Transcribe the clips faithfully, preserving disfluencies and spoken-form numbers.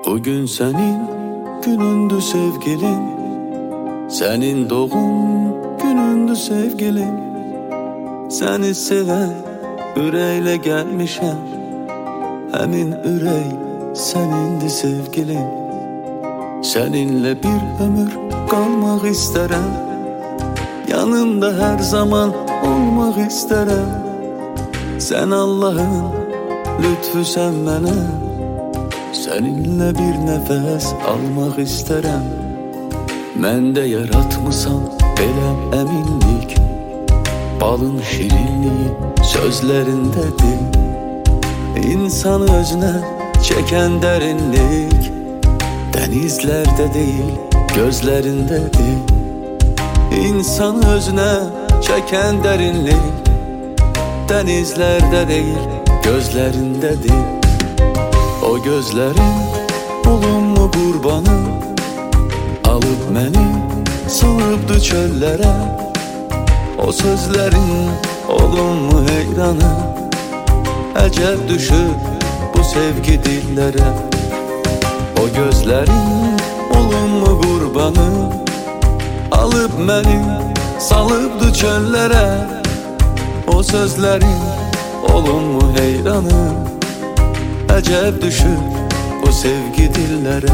Bugün senin günündü sevgilim, senin doğum günündü sevgilim. Seni seven üreyle gelmişem, hemin ürey senindi sevgilim. Seninle bir ömür kalmak isterim, yanında her zaman olmak isterim. Sen Allah'ın lütfü sen bana, seninle bir nefes almak isterim. Mende yaratmısan belem eminlik, balın şirinliği sözlerindedir. İnsanı özüne çeken derinlik, denizlerde değil gözlerindedir. İnsanı özüne çeken derinlik, denizlerde değil gözlerindedir. O gözlerin olumlu kurbanı, alıp beni salıptı çöllere. O sözlerin olumlu heyranı, ecel düşür bu sevgi dillere. O gözlerin olumlu kurbanı, alıp beni salıptı çöllere. O sözlerin olumlu heyranı, ecel düşür bu sevgi dillere.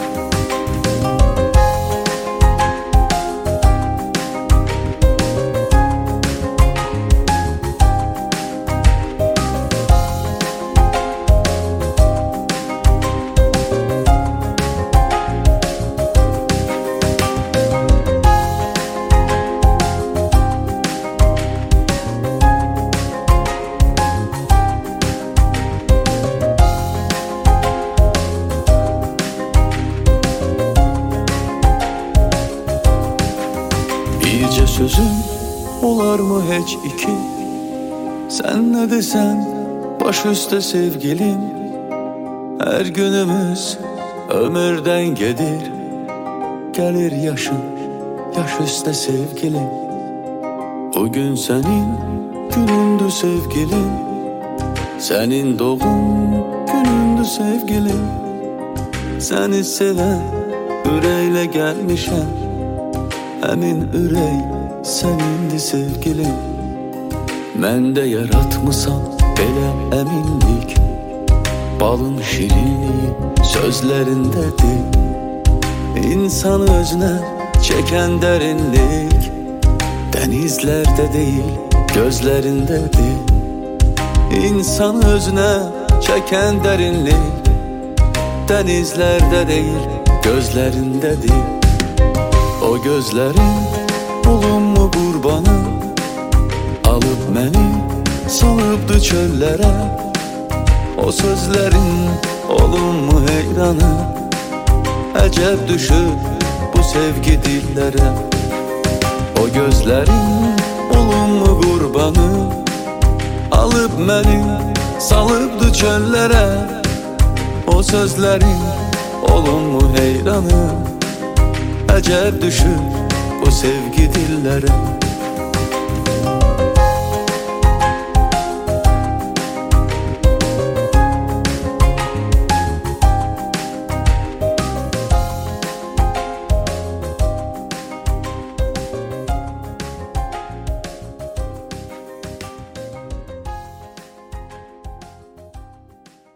Birce sözüm olar mı hiç iki? Sen ne desen baş üstte sevgilim. Her günümüz ömürden gelir, gelir yaşın yaş üstte sevgilim. Bugün senin günündü sevgilim, senin doğum günündü sevgilim. Seni seven üreyle gelmişem, hemin ürey senindi sevgilim. Mende yaratmısan belem eminlik, balın şirinliği sözlerindedir. İnsanı özüne çeken derinlik, denizlerde değil gözlerindedir. İnsanı özüne çeken derinlik, denizlerde değil gözlerindedir. O gözlerin olumlu kurbanı, alıp beni salıptı çöllere. O sözlerin olumlu heyranı, ecel düşür bu sevgi dillere. O gözlerin olumlu kurbanı, alıp beni salıptı çöllere. O sözlerin olumlu heyranı, ecel düşür bu sevgi dillere.